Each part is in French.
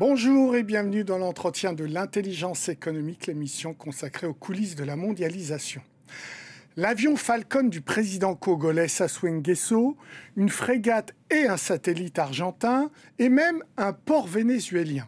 Bonjour et bienvenue dans l'entretien de l'intelligence économique, l'émission consacrée aux coulisses de la mondialisation. L'avion Falcon du président congolais Sassou Nguesso, une frégate et un satellite argentin et même un port vénézuélien.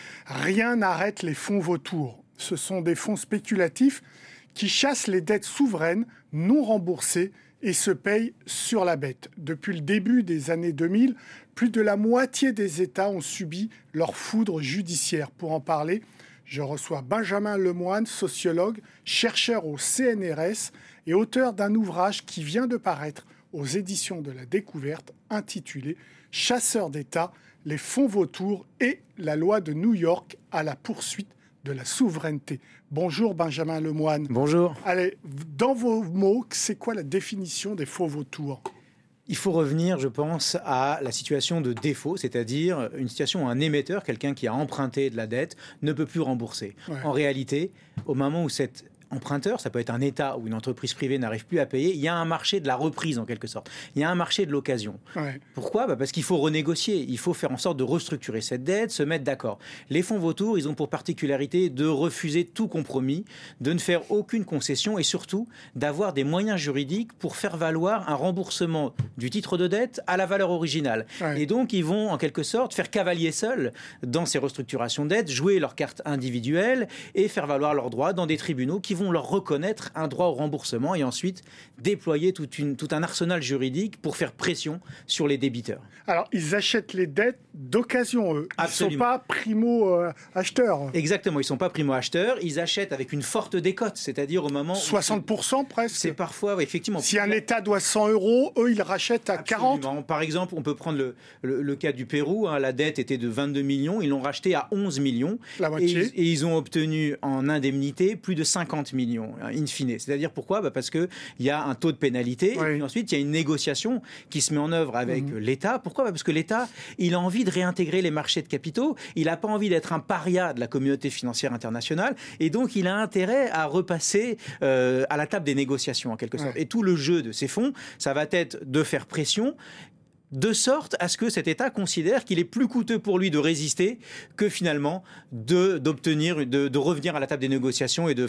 Rien n'arrête les fonds vautours. Ce sont des fonds spéculatifs qui chassent les dettes souveraines non remboursées et se payent sur la bête. Depuis le début des années 2000, plus de la moitié des États ont subi leur foudre judiciaire. Pour en parler, je reçois Benjamin Lemoine, sociologue, chercheur au CNRS et auteur d'un ouvrage qui vient de paraître aux éditions de la Découverte intitulé « Chasseurs d'État, les fonds vautours et la loi de New York à la poursuite de la souveraineté ». Bonjour Benjamin Lemoine. Bonjour. Allez, dans vos mots, c'est quoi la définition des fonds vautours ? Il faut revenir, je pense, à la situation de défaut, c'est-à-dire une situation où un émetteur, quelqu'un qui a emprunté de la dette, ne peut plus rembourser. Ouais. En réalité, au moment où cet emprunteur, ça peut être un État ou une entreprise privée, n'arrive plus à payer, il y a un marché de la reprise en quelque sorte. Il y a un marché de l'occasion. Ouais. Pourquoi ? Parce qu'il faut renégocier, il faut faire en sorte de restructurer cette dette, se mettre d'accord. Les fonds vautours, ils ont pour particularité de refuser tout compromis, de ne faire aucune concession et surtout d'avoir des moyens juridiques pour faire valoir un remboursement du titre de dette à la valeur originale. Ouais. Et donc, ils vont en quelque sorte faire cavalier seul dans ces restructurations de dette, jouer leurs cartes individuelles et faire valoir leurs droits dans des tribunaux qui vont leur reconnaître un droit au remboursement et ensuite déployer tout un arsenal juridique pour faire pression sur les débiteurs. Alors, ils achètent les dettes d'occasion, eux. Absolument. Ils ne sont pas primo-acheteurs. Exactement, ils ne sont pas primo-acheteurs. Ils achètent avec une forte décote, c'est-à-dire au moment 60% presque. C'est parfois, oui, effectivement. Si un État doit 100 €, eux, ils rachètent à Absolument. 40. Par exemple, on peut prendre le cas du Pérou. La dette était de 22 millions. Ils l'ont racheté à 11 millions. La moitié. Et ils ont obtenu en indemnité plus de 50 millions, in fine. C'est-à-dire pourquoi ? Parce qu'il y a un taux de pénalité. Oui. Et puis ensuite, il y a une négociation qui se met en œuvre avec l'État. Pourquoi ? Parce que l'État, il a envie de réintégrer les marchés de capitaux. Il n'a pas envie d'être un paria de la communauté financière internationale. Et donc, il a intérêt à repasser à la table des négociations, en quelque sorte. Ouais. Et tout le jeu de ces fonds, ça va être de faire pression de sorte à ce que cet État considère qu'il est plus coûteux pour lui de résister que finalement de revenir à la table des négociations et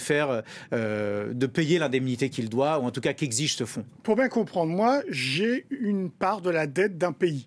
de payer l'indemnité qu'il doit, ou en tout cas qu'exige ce fonds. Pour bien comprendre, moi, j'ai une part de la dette d'un pays.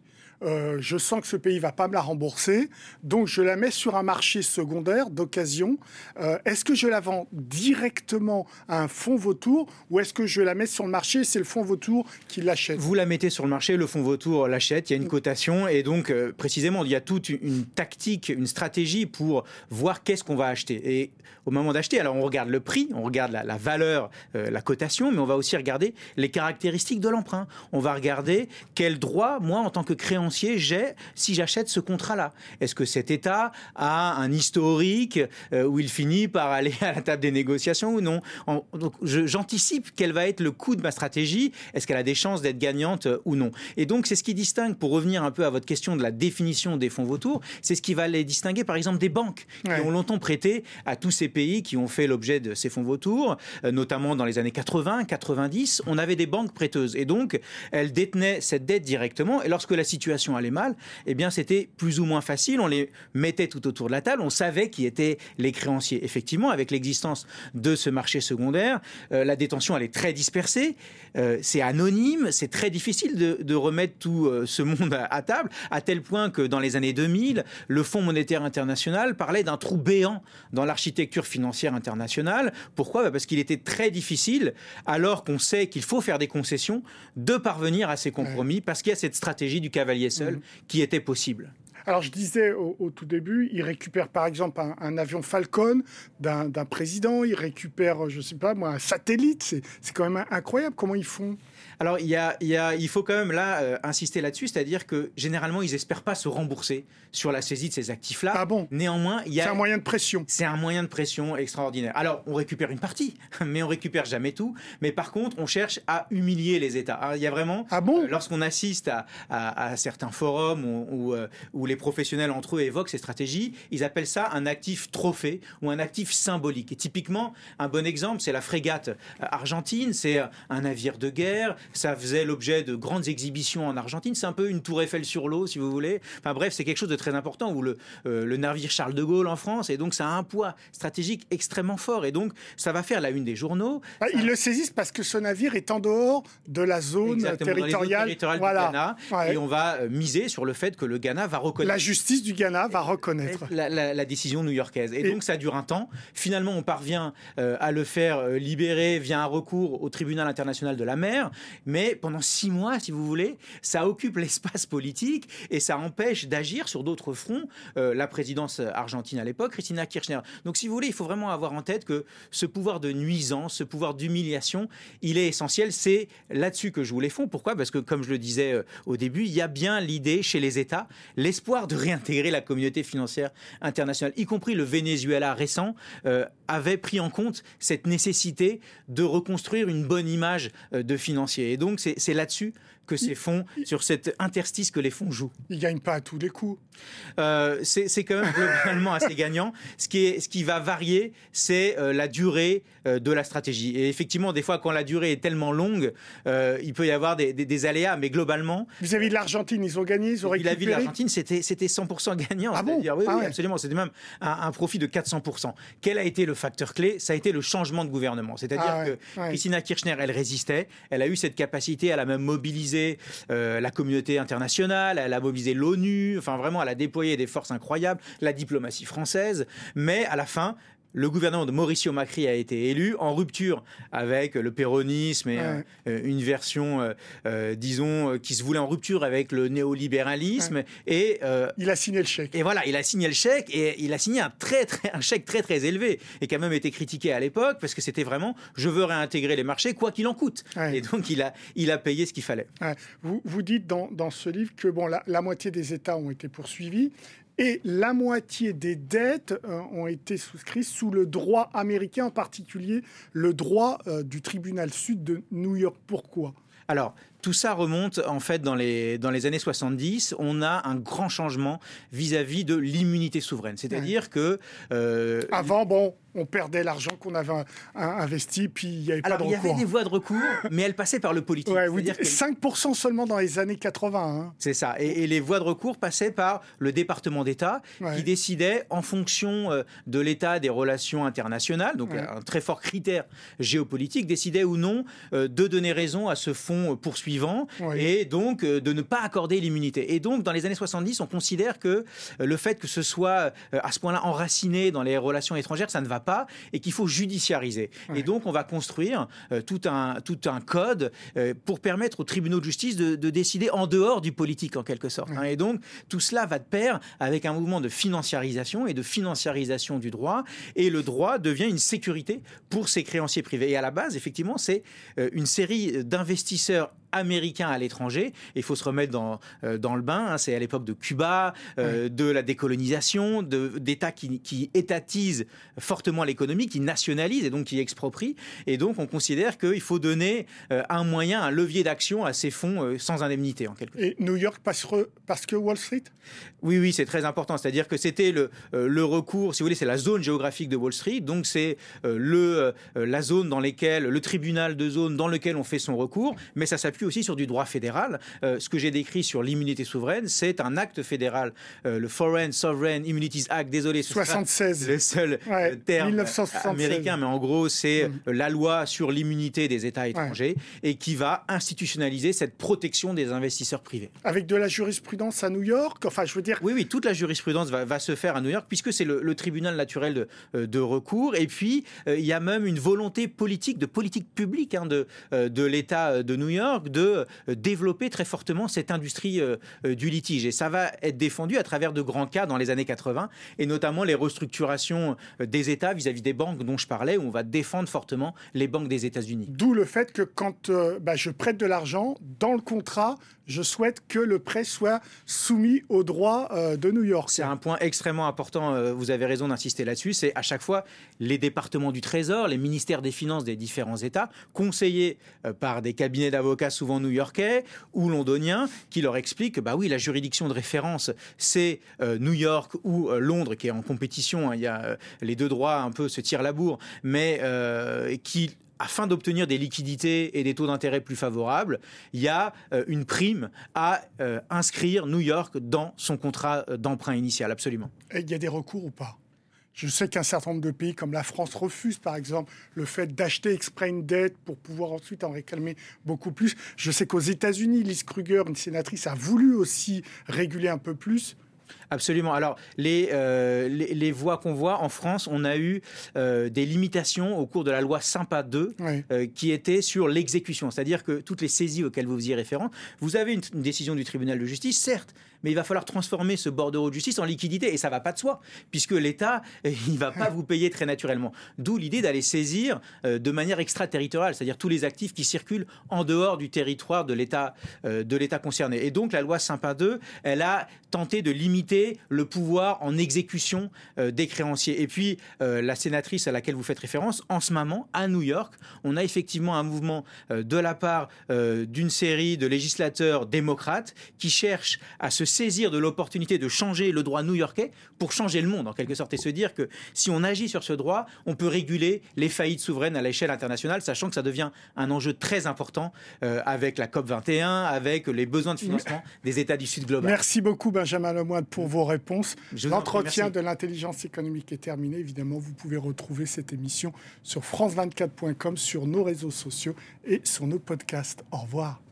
Je sens que ce pays ne va pas me la rembourser, donc je la mets sur un marché secondaire d'occasion. Est-ce que je la vends directement à un fonds vautour ou est-ce que je la mets sur le marché et c'est le fonds vautour qui l'achète ? Vous la mettez sur le marché, le fonds vautour l'achète, il y a une cotation et donc précisément il y a toute une tactique, une stratégie pour voir qu'est-ce qu'on va acheter. Et au moment d'acheter, alors on regarde le prix, on regarde la valeur, la cotation, mais on va aussi regarder les caractéristiques de l'emprunt. On va regarder quel droit, moi en tant que créancier, j'ai si j'achète ce contrat-là. Est-ce que cet État a un historique où il finit par aller à la table des négociations ou non ? Donc j'anticipe quel va être le coût de ma stratégie. Est-ce qu'elle a des chances d'être gagnante ou non ? Et donc c'est ce qui distingue, pour revenir un peu à votre question de la définition des fonds vautours, c'est ce qui va les distinguer par exemple des banques qui ont longtemps prêté à tous ces pays qui ont fait l'objet de ces fonds vautours, notamment dans les années 80, 90. On avait des banques prêteuses et donc elles détenaient cette dette directement et lorsque la situation allait mal, eh bien c'était plus ou moins facile, on les mettait tout autour de la table, on savait qui étaient les créanciers. Effectivement, avec l'existence de ce marché secondaire, la détention elle est très dispersée, c'est anonyme, c'est très difficile de remettre tout ce monde à table, à tel point que dans les années 2000, le Fonds monétaire international parlait d'un trou béant dans l'architecture financière internationale. Pourquoi ? Parce qu'il était très difficile, alors qu'on sait qu'il faut faire des concessions, de parvenir à ces compromis, parce qu'il y a cette stratégie du cavalier seul qui était possible. Alors je disais au tout début, il récupère par exemple un avion Falcon d'un président, il récupère, je sais pas moi, un satellite, c'est quand même incroyable comment ils font. Alors il faut quand même là insister là-dessus, c'est-à-dire que généralement ils espèrent pas se rembourser sur la saisie de ces actifs-là. Ah bon ? Néanmoins, c'est un moyen de pression. C'est un moyen de pression extraordinaire. Alors on récupère une partie, mais on récupère jamais tout. Mais par contre, on cherche à humilier les États. Alors, il y a vraiment, lorsqu'on assiste à certains forums où les professionnels entre eux évoquent ces stratégies, ils appellent ça un actif trophée ou un actif symbolique. Et typiquement, un bon exemple, c'est la frégate argentine, c'est un navire de guerre, ça faisait l'objet de grandes exhibitions en Argentine. C'est un peu une tour Eiffel sur l'eau, si vous voulez. Enfin bref, c'est quelque chose de très important, ou le navire Charles de Gaulle en France, et donc ça a un poids stratégique extrêmement fort, et donc ça va faire la une des journaux. Ils le saisissent parce que ce navire est en dehors de la zone territoriale du Ghana, et on va miser sur le fait que le Ghana va reconnaître. La justice du Ghana va reconnaître la décision new-yorkaise. Et donc ça dure un temps. Finalement, on parvient à le faire libérer via un recours au tribunal international de la mer, mais pendant 6 mois, si vous voulez, ça occupe l'espace politique et ça empêche d'agir sur d'autres fronts la présidence argentine à l'époque, Cristina Kirchner. Donc si vous voulez, il faut vraiment avoir en tête que ce pouvoir de nuisance, ce pouvoir d'humiliation, il est essentiel. C'est là-dessus que jouent les fonds. Pourquoi ? Parce que, comme je le disais au début, il y a bien l'idée chez les États, l'espoir de réintégrer la communauté financière internationale, y compris le Venezuela récent, avait pris en compte cette nécessité de reconstruire une bonne image de financier. Et donc, c'est là-dessus que ces fonds, sur cet interstice que les fonds jouent. Ils ne gagnent pas à tous les coups. C'est quand même globalement assez gagnant. Ce qui va varier, c'est la durée de la stratégie. Et effectivement, des fois, quand la durée est tellement longue, il peut y avoir des aléas, mais globalement... Vis-à-vis de l'Argentine, ils ont gagné, ils ont récupéré. Vis-à-vis de l'Argentine, c'était 100% gagnant. Ah bon ? Oui, absolument. C'était même un profit de 400%. Quel a été le facteur clé ? Ça a été le changement de gouvernement. C'est-à-dire que Cristina Kirchner, elle résistait. Elle a eu cette capacité, elle a même mobilisé la communauté internationale, elle a mobilisé l'ONU, enfin vraiment, elle a déployé des forces incroyables, la diplomatie française, mais à la fin, le gouvernement de Mauricio Macri a été élu en rupture avec le péronisme et une version, disons, qui se voulait en rupture avec le néolibéralisme. Et il a signé le chèque. Et voilà, il a signé le chèque et il a signé un chèque très très élevé et qui a même été critiqué à l'époque parce que c'était vraiment je veux réintégrer les marchés quoi qu'il en coûte. Et donc il a payé ce qu'il fallait. Vous dites dans ce livre que la moitié des États ont été poursuivis. Et la moitié des dettes ont été souscrites sous le droit américain, en particulier le droit du tribunal sud de New York. Pourquoi ? Alors, tout ça remonte en fait dans les années 70. On a un grand changement vis-à-vis de l'immunité souveraine. C'est-à-dire que... Avant, on perdait l'argent qu'on avait investi, puis il n'y avait pas de recours. Alors, il y avait des voies de recours, mais elles passaient par le politique. C'est-à-dire 5% seulement dans les années 80. C'est ça. Et les voies de recours passaient par le département d'État qui décidait, en fonction de l'état des relations internationales, donc un très fort critère géopolitique, décidait ou non de donner raison à ce fonds poursuivant et donc de ne pas accorder l'immunité. Et donc, dans les années 70, on considère que le fait que ce soit à ce point-là enraciné dans les relations étrangères, ça ne va pas et qu'il faut judiciariser. Et donc, on va construire tout un code pour permettre aux tribunaux de justice de décider en dehors du politique, en quelque sorte. Et donc, tout cela va de pair avec un mouvement de financiarisation et de financiarisation du droit. Et le droit devient une sécurité pour ces créanciers privés. Et à la base, effectivement, c'est une série d'investisseurs américains à l'étranger. Il faut se remettre dans le bain. C'est à l'époque de Cuba, de la décolonisation, d'États qui étatisent fortement l'économie, qui nationalisent et donc qui exproprient. Et donc, on considère qu'il faut donner un moyen, un levier d'action à ces fonds sans indemnité, en quelque sorte. Et New York parce que Wall Street ? Oui, c'est très important. C'est-à-dire que c'était le recours, si vous voulez, c'est la zone géographique de Wall Street. Donc, c'est la zone dans laquelle, le tribunal de zone dans lequel on fait son recours. Mais ça s'appuie aussi sur du droit fédéral. Ce que j'ai décrit sur l'immunité souveraine, c'est un acte fédéral, le Foreign Sovereign Immunities Act, désolé, ce 76. Le seul terme 1976. Américain, mais en gros, c'est la loi sur l'immunité des États étrangers et qui va institutionnaliser cette protection des investisseurs privés. Avec de la jurisprudence à New York, enfin, je veux dire... Oui, toute la jurisprudence va se faire à New York, puisque c'est le tribunal naturel de recours. Et puis, il y a même une volonté politique, de politique publique de l'État de New York, de développer très fortement cette industrie du litige. Et ça va être défendu à travers de grands cas dans les années 80, et notamment les restructurations des États vis-à-vis des banques dont je parlais, où on va défendre fortement les banques des États-Unis. D'où le fait que quand je prête de l'argent, dans le contrat, je souhaite que le prêt soit soumis au droit de New York. C'est un point extrêmement important, vous avez raison d'insister là-dessus, c'est à chaque fois les départements du Trésor, les ministères des Finances des différents États, conseillés par des cabinets d'avocats souvent new-yorkais ou londoniens, qui leur expliquent que oui, la juridiction de référence, c'est New York ou Londres, qui est en compétition. Il y a les deux droits un peu se tirent la bourre, mais qui afin d'obtenir des liquidités et des taux d'intérêt plus favorables, il y a une prime à inscrire New York dans son contrat d'emprunt initial, absolument. Et il y a des recours ou pas ? Je sais qu'un certain nombre de pays, comme la France, refusent, par exemple, le fait d'acheter exprès une dette pour pouvoir ensuite en réclamer beaucoup plus. Je sais qu'aux États-Unis, Liz Kruger, une sénatrice, a voulu aussi réguler un peu plus. Absolument. Alors, les voies qu'on voit en France, on a eu des limitations au cours de la loi Sympa 2 qui étaient sur l'exécution. C'est-à-dire que toutes les saisies auxquelles vous faisiez référence, vous avez une décision du tribunal de justice, certes, mais il va falloir transformer ce bordereau de justice en liquidité. Et ça ne va pas de soi, puisque l'État, il ne va pas vous payer très naturellement. D'où l'idée d'aller saisir de manière extraterritoriale, c'est-à-dire tous les actifs qui circulent en dehors du territoire de l'État concerné. Et donc, la loi Sympa 2, elle a tenté de limiter le pouvoir en exécution des créanciers. Et puis, la sénatrice à laquelle vous faites référence, en ce moment, à New York, on a effectivement un mouvement de la part d'une série de législateurs démocrates qui cherchent à se saisir de l'opportunité de changer le droit new-yorkais pour changer le monde, en quelque sorte, et se dire que si on agit sur ce droit, on peut réguler les faillites souveraines à l'échelle internationale, sachant que ça devient un enjeu très important avec la COP21, avec les besoins de financement des États du Sud global. Merci beaucoup, Benjamin Lemoine, pour vos réponses. L'entretien de l'intelligence économique est terminé. Évidemment, vous pouvez retrouver cette émission sur france24.com, sur nos réseaux sociaux et sur nos podcasts. Au revoir.